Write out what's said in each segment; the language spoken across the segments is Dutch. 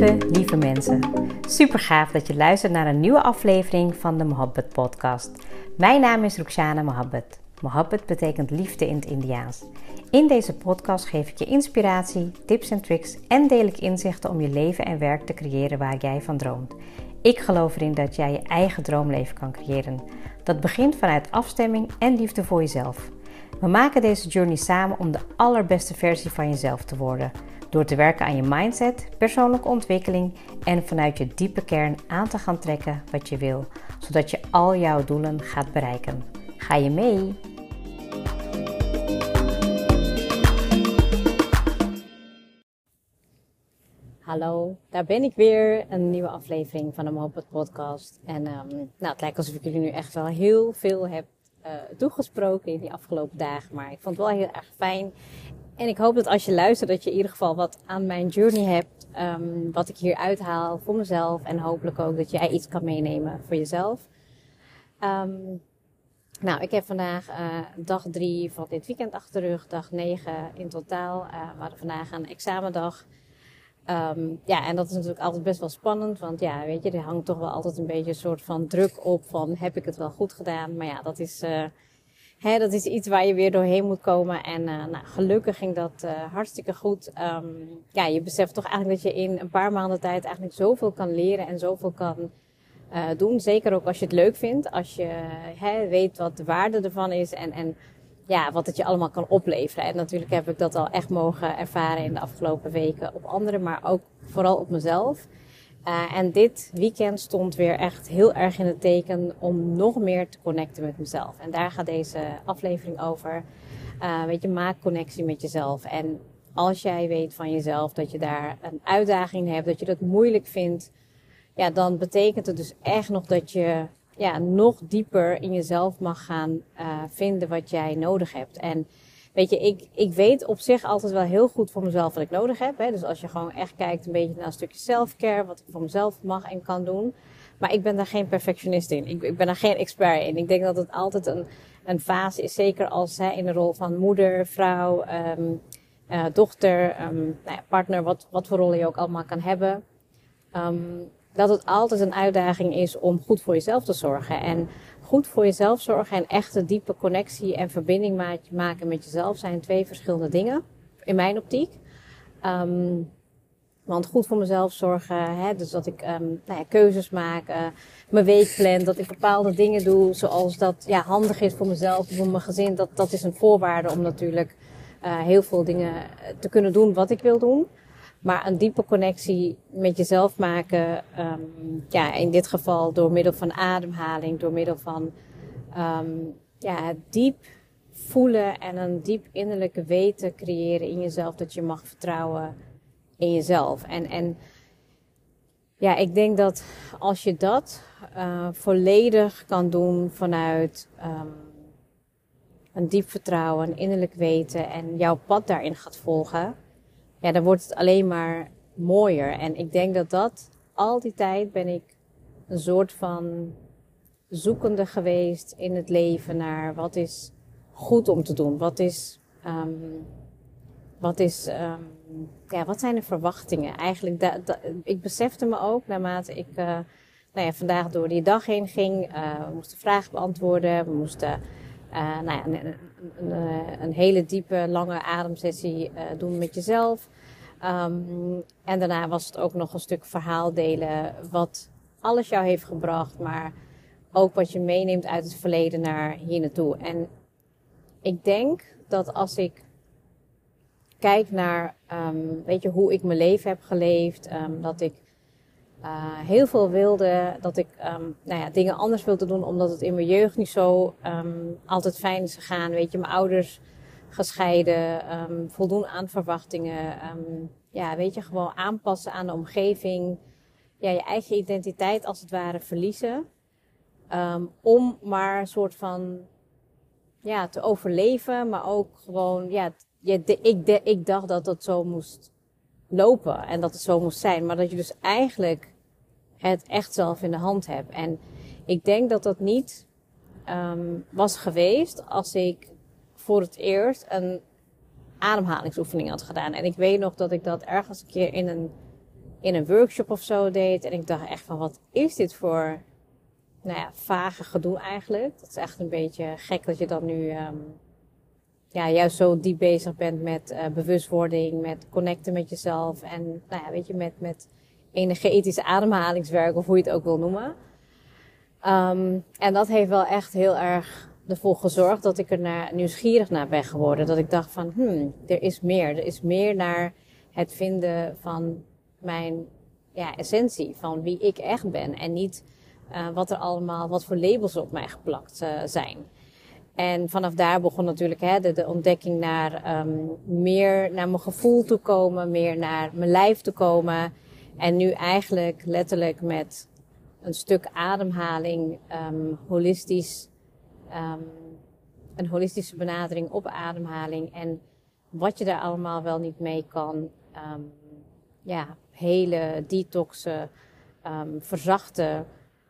Lieve mensen. Super gaaf dat je luistert naar een nieuwe aflevering van de Mohabbat podcast. Mijn naam is Rukhsana Mohabbat. Mohabbat betekent liefde in het Indiaans. In deze podcast geef ik je inspiratie, tips en tricks en deel ik inzichten om je leven en werk te creëren waar jij van droomt. Ik geloof erin dat jij je eigen droomleven kan creëren. Dat begint vanuit afstemming en liefde voor jezelf. We maken deze journey samen om de allerbeste versie van jezelf te worden. Door te werken aan je mindset, persoonlijke ontwikkeling en vanuit je diepe kern aan te gaan trekken wat je wil. Zodat je al jouw doelen gaat bereiken. Ga je mee? Hallo, daar ben ik weer. Een nieuwe aflevering van de Mohabbat podcast. En het lijkt alsof ik jullie nu echt wel heel veel heb toegesproken in die afgelopen dagen. Maar ik vond het wel heel erg fijn. En ik hoop dat als je luistert dat je in ieder geval wat aan mijn journey hebt. Wat ik hier uithaal voor mezelf. En hopelijk ook dat jij iets kan meenemen voor jezelf. Ik heb vandaag dag 3 van dit weekend achter de rug. Dag 9 in totaal. We hadden vandaag een examendag. En dat is natuurlijk altijd best wel spannend. Want ja, weet je, er hangt toch wel altijd een beetje een soort van druk op. Van heb ik het wel goed gedaan? Maar ja, dat is iets waar je weer doorheen moet komen. En gelukkig ging dat hartstikke goed. Je beseft toch eigenlijk dat je in een paar maanden tijd eigenlijk zoveel kan leren en zoveel kan doen. Zeker ook als je het leuk vindt. Als je weet wat de waarde ervan is en wat het je allemaal kan opleveren. En natuurlijk heb ik dat al echt mogen ervaren in de afgelopen weken op anderen, maar ook vooral op mezelf. En dit weekend stond weer echt heel erg in het teken om nog meer te connecten met mezelf. En daar gaat deze aflevering over. Maak connectie met jezelf. En als jij weet van jezelf dat je daar een uitdaging hebt, dat je dat moeilijk vindt, dan betekent het dus echt nog dat je nog dieper in jezelf mag gaan vinden wat jij nodig hebt. En weet je, ik weet op zich altijd wel heel goed voor mezelf wat ik nodig heb. Hè? Dus als je gewoon echt kijkt een beetje naar een stukje self-care, wat ik voor mezelf mag en kan doen. Maar ik ben daar geen perfectionist in. Ik ben daar geen expert in. Ik denk dat het altijd een fase is, zeker als in de rol van moeder, vrouw, dochter, partner, wat voor rollen je ook allemaal kan hebben. Dat het altijd een uitdaging is om goed voor jezelf te zorgen. En goed voor jezelf zorgen en echte diepe connectie en verbinding maken met jezelf zijn 2 verschillende dingen. In mijn optiek. Want goed voor mezelf zorgen, dus dat ik keuzes maak, mijn week plan, dat ik bepaalde dingen doe zoals dat handig is voor mezelf, voor mijn gezin. Dat is een voorwaarde om natuurlijk heel veel dingen te kunnen doen wat ik wil doen. Maar een diepe connectie met jezelf maken, in dit geval door middel van ademhaling, door middel van het diep voelen en een diep innerlijke weten creëren in jezelf, dat je mag vertrouwen in jezelf. En ik denk dat als je dat volledig kan doen vanuit een diep vertrouwen, een innerlijk weten en jouw pad daarin gaat volgen, dan wordt het alleen maar mooier. En ik denk dat al die tijd ben ik een soort van zoekende geweest in het leven naar wat is goed om te doen. Wat zijn de verwachtingen? Eigenlijk, ik besefte me ook naarmate ik vandaag door die dag heen ging. We moesten vragen beantwoorden. We moesten een hele diepe, lange ademsessie doen met jezelf. En daarna was het ook nog een stuk verhaal delen wat alles jou heeft gebracht, maar ook wat je meeneemt uit het verleden naar hier naartoe. En ik denk dat als ik kijk naar hoe ik mijn leven heb geleefd, dat ik heel veel wilde, dat ik dingen anders wilde doen, omdat het in mijn jeugd niet zo altijd fijn is gegaan. Weet je, mijn ouders gescheiden, voldoen aan verwachtingen, gewoon aanpassen aan de omgeving, je eigen identiteit als het ware verliezen, om maar een soort van te overleven, maar ook gewoon ik dacht dat dat zo moest lopen en dat het zo moest zijn, maar dat je dus eigenlijk het echt zelf in de hand hebt. En ik denk dat dat niet was geweest als ik voor het eerst een ademhalingsoefening had gedaan. En ik weet nog dat ik dat ergens een keer in een workshop of zo deed. En ik dacht echt van, wat is dit voor, vage gedoe eigenlijk. Dat is echt een beetje gek dat je dan nu, juist zo diep bezig bent met bewustwording, met connecten met jezelf. En, met energetische ademhalingswerk, of hoe je het ook wil noemen. En dat heeft wel echt heel erg ervoor gezorgd dat ik nieuwsgierig naar ben geworden. Dat ik dacht van, er is meer. Er is meer naar het vinden van mijn essentie. Van wie ik echt ben. En niet wat voor labels op mij geplakt zijn. En vanaf daar begon natuurlijk de ontdekking naar meer naar mijn gevoel te komen. Meer naar mijn lijf te komen. En nu eigenlijk letterlijk met een stuk ademhaling, een holistische benadering op ademhaling. En wat je daar allemaal wel niet mee kan. Hele detoxen, verzachten.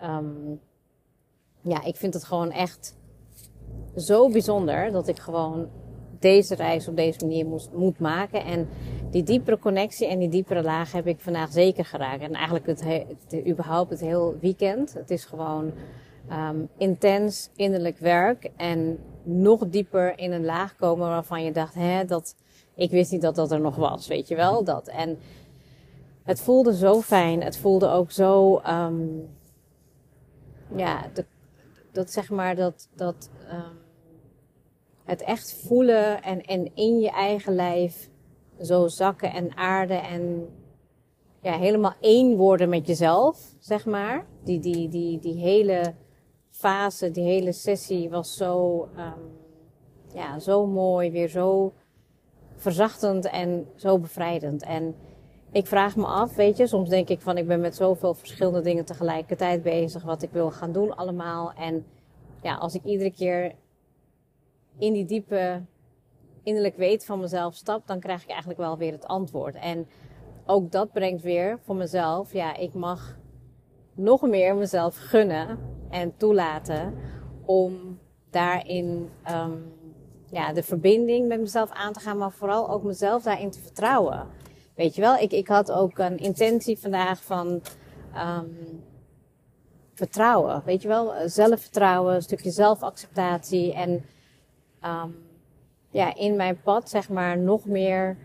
Ik vind het gewoon echt zo bijzonder dat ik gewoon deze reis op deze manier moet maken. En die diepere connectie en die diepere laag heb ik vandaag zeker geraakt. En eigenlijk überhaupt het heel weekend. Het is gewoon intens innerlijk werk. En nog dieper in een laag komen waarvan je dacht, ik wist niet dat dat er nog was, weet je wel. Dat. En het voelde zo fijn. Het voelde ook zo, het echt voelen en in je eigen lijf zo zakken en aarden en helemaal één worden met jezelf, zeg maar. Die hele fase, die hele sessie was zo, zo mooi, weer zo verzachtend en zo bevrijdend. En ik vraag me af, weet je, soms denk ik van ik ben met zoveel verschillende dingen tegelijkertijd bezig, wat ik wil gaan doen allemaal. En als ik iedere keer in die diepe innerlijk weet van mezelf stap, dan krijg ik eigenlijk wel weer het antwoord. En ook dat brengt weer voor mezelf, ik mag nog meer mezelf gunnen en toelaten om daarin de verbinding met mezelf aan te gaan, maar vooral ook mezelf daarin te vertrouwen. Weet je wel, ik had ook een intentie vandaag van vertrouwen. Weet je wel, zelfvertrouwen, een stukje zelfacceptatie en in mijn pad zeg maar nog meer,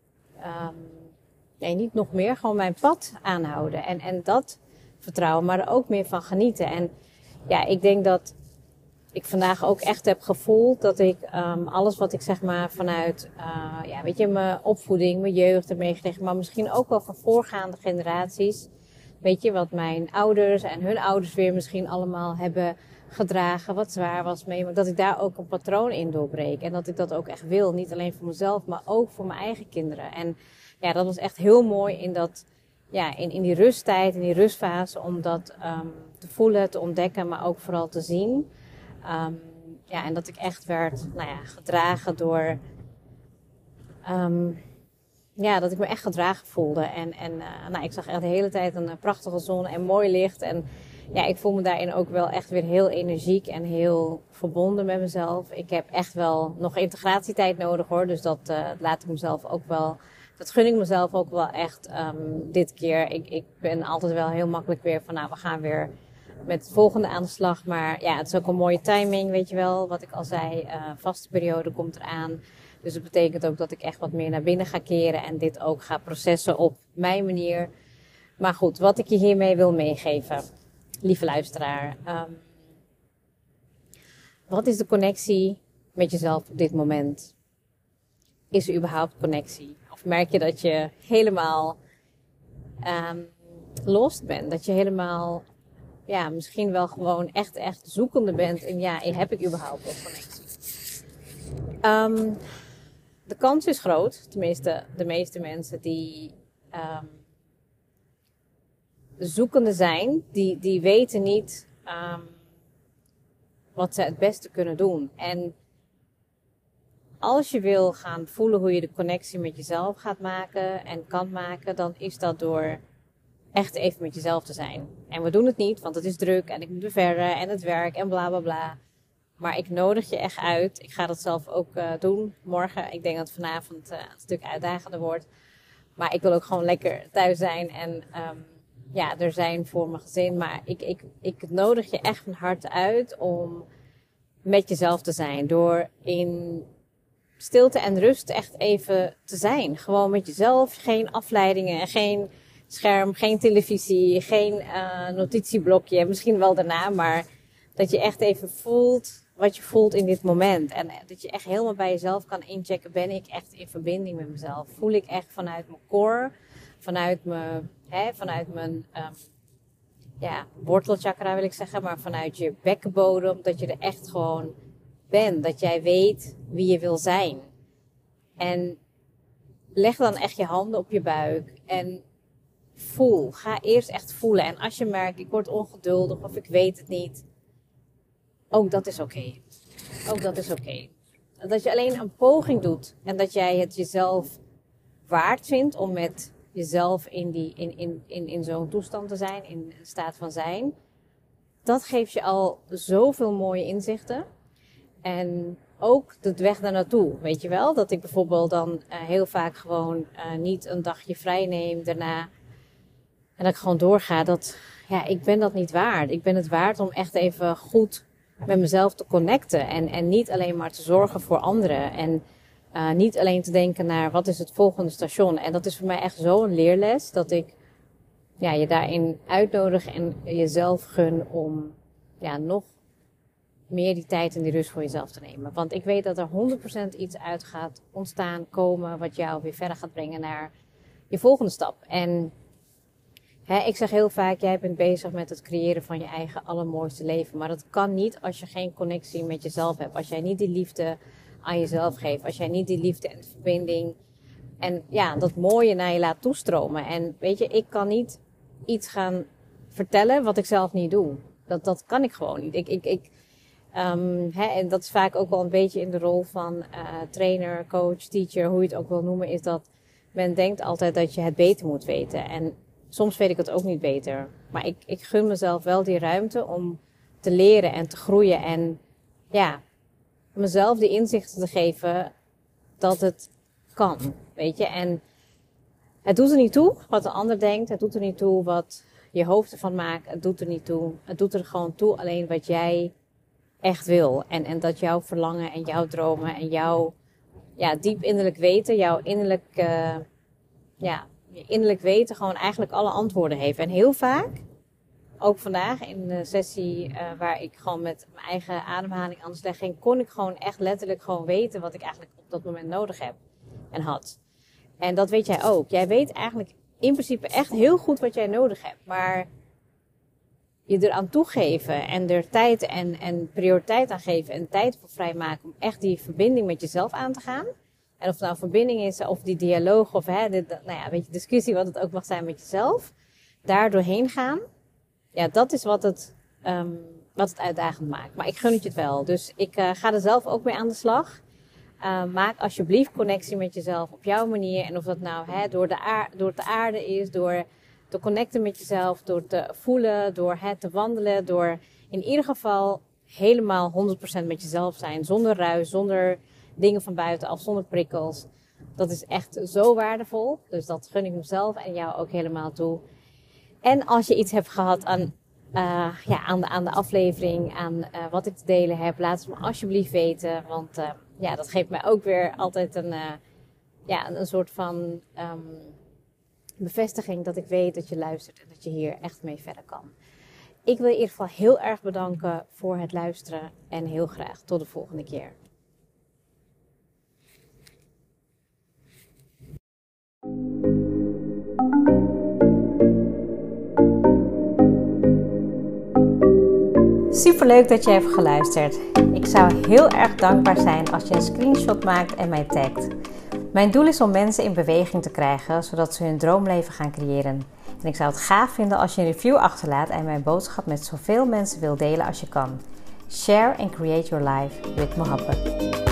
niet nog meer, gewoon mijn pad aanhouden. En dat vertrouwen, maar er ook meer van genieten. En ik denk dat ik vandaag ook echt heb gevoeld dat ik alles wat ik zeg maar vanuit mijn opvoeding, mijn jeugd heb meegekregen, maar misschien ook wel van voorgaande generaties. Weet je, wat mijn ouders en hun ouders weer misschien allemaal hebben gedragen, wat zwaar was mee, maar dat ik daar ook een patroon in doorbreek. En dat ik dat ook echt wil, niet alleen voor mezelf, maar ook voor mijn eigen kinderen. En dat was echt heel mooi in dat, in die rusttijd, in die rustfase, om dat te voelen, te ontdekken, maar ook vooral te zien. En dat ik echt werd, gedragen door, dat ik me echt gedragen voelde. En ik zag echt de hele tijd een prachtige zon en mooi licht. En ik voel me daarin ook wel echt weer heel energiek en heel verbonden met mezelf. Ik heb echt wel nog integratietijd nodig hoor. Dus dat laat ik mezelf ook wel, dat gun ik mezelf ook wel echt dit keer. Ik ben altijd wel heel makkelijk weer van we gaan weer met het volgende aan de slag. Maar het is ook een mooie timing, weet je wel. Wat ik al zei, vaste periode komt eraan. Dus dat betekent ook dat ik echt wat meer naar binnen ga keren. En dit ook ga processen op mijn manier. Maar goed, wat ik je hiermee wil meegeven, lieve luisteraar. Wat is de connectie met jezelf op dit moment? Is er überhaupt connectie? Of merk je dat je helemaal lost bent? Dat je helemaal misschien wel gewoon echt zoekende bent. En heb ik überhaupt wel connectie? De kans is groot, tenminste de meeste mensen die zoekende zijn, die weten niet wat ze het beste kunnen doen. En als je wil gaan voelen hoe je de connectie met jezelf gaat maken en kan maken, dan is dat door echt even met jezelf te zijn. En we doen het niet, want het is druk en ik moet weer verder en het werk en bla bla bla. Maar ik nodig je echt uit. Ik ga dat zelf ook doen morgen. Ik denk dat vanavond een stuk uitdagender wordt. Maar ik wil ook gewoon lekker thuis zijn en er zijn voor mijn gezin. Maar ik nodig je echt van harte uit om met jezelf te zijn. Door in stilte en rust echt even te zijn. Gewoon met jezelf. Geen afleidingen, geen scherm, geen televisie, geen notitieblokje. Misschien wel daarna, maar dat je echt even voelt wat je voelt in dit moment. En dat je echt helemaal bij jezelf kan inchecken. Ben ik echt in verbinding met mezelf? Voel ik echt vanuit mijn core, vanuit mijn wortelchakra wil ik zeggen, maar vanuit je bekkenbodem, dat je er echt gewoon bent. Dat jij weet wie je wil zijn. En leg dan echt je handen op je buik en voel. Ga eerst echt voelen. En als je merkt, ik word ongeduldig of ik weet het niet, ook dat is oké. Ook dat is oké. Dat je alleen een poging doet en dat jij het jezelf waard vindt om met jezelf in zo'n toestand te zijn, in een staat van zijn. Dat geeft je al zoveel mooie inzichten. En ook de weg daar naartoe, weet je wel. Dat ik bijvoorbeeld dan heel vaak gewoon niet een dagje vrij neem daarna. En dat ik gewoon doorga. Ik ben dat niet waard. Ik ben het waard om echt even goed met mezelf te connecten. En niet alleen maar te zorgen voor anderen. En niet alleen te denken naar wat is het volgende station. En dat is voor mij echt zo'n leerles. Dat ik je daarin uitnodig en jezelf gun om nog meer die tijd en die rust voor jezelf te nemen. Want ik weet dat er 100% iets uit gaat ontstaan, komen, wat jou weer verder gaat brengen naar je volgende stap. En ik zeg heel vaak, jij bent bezig met het creëren van je eigen allermooiste leven. Maar dat kan niet als je geen connectie met jezelf hebt. Als jij niet die liefde aan jezelf geeft. Als jij niet die liefde en verbinding en dat mooie naar je laat toestromen. En weet je, ik kan niet iets gaan vertellen wat ik zelf niet doe. Dat kan ik gewoon niet. En dat is vaak ook wel een beetje in de rol van trainer, coach, teacher, hoe je het ook wil noemen, is dat men denkt altijd dat je het beter moet weten. En soms weet ik het ook niet beter. Maar ik gun mezelf wel die ruimte om te leren en te groeien. En mezelf die inzichten te geven dat het kan. Weet je, en het doet er niet toe wat de ander denkt. Het doet er niet toe wat je hoofd ervan maakt. Het doet er niet toe. Het doet er gewoon toe alleen wat jij echt wil. En dat jouw verlangen en jouw dromen en jouw diep innerlijk weten, jouw innerlijk, je innerlijk weten gewoon eigenlijk alle antwoorden heeft. En heel vaak, ook vandaag in de sessie waar ik gewoon met mijn eigen ademhaling aan de slag ging, kon ik gewoon echt letterlijk gewoon weten wat ik eigenlijk op dat moment nodig heb en had. En dat weet jij ook. Jij weet eigenlijk in principe echt heel goed wat jij nodig hebt. Maar je eraan toegeven en er tijd en prioriteit aan geven en tijd voor vrijmaken om echt die verbinding met jezelf aan te gaan. En of het nou verbinding is of die dialoog of discussie wat het ook mag zijn met jezelf. Daar doorheen gaan. Ja, dat is wat het uitdagend maakt. Maar ik gun het je het wel. Dus ik ga er zelf ook mee aan de slag. Maak alsjeblieft connectie met jezelf op jouw manier. En of dat nou door te aarden is, door te connecten met jezelf, door te voelen, door te wandelen, door in ieder geval helemaal 100% met jezelf zijn. Zonder ruis, zonder dingen van buitenaf, zonder prikkels. Dat is echt zo waardevol. Dus dat gun ik mezelf en jou ook helemaal toe. En als je iets hebt gehad aan de aflevering, aan wat ik te delen heb, laat het me alsjeblieft weten. Want dat geeft mij ook weer altijd een soort van bevestiging dat ik weet dat je luistert en dat je hier echt mee verder kan. Ik wil je in ieder geval heel erg bedanken voor het luisteren en heel graag tot de volgende keer. Superleuk dat je hebt geluisterd. Ik zou heel erg dankbaar zijn als je een screenshot maakt en mij tagt. Mijn doel is om mensen in beweging te krijgen, zodat ze hun droomleven gaan creëren. En ik zou het gaaf vinden als je een review achterlaat en mijn boodschap met zoveel mensen wil delen als je kan. Share and create your life with Mohabbat.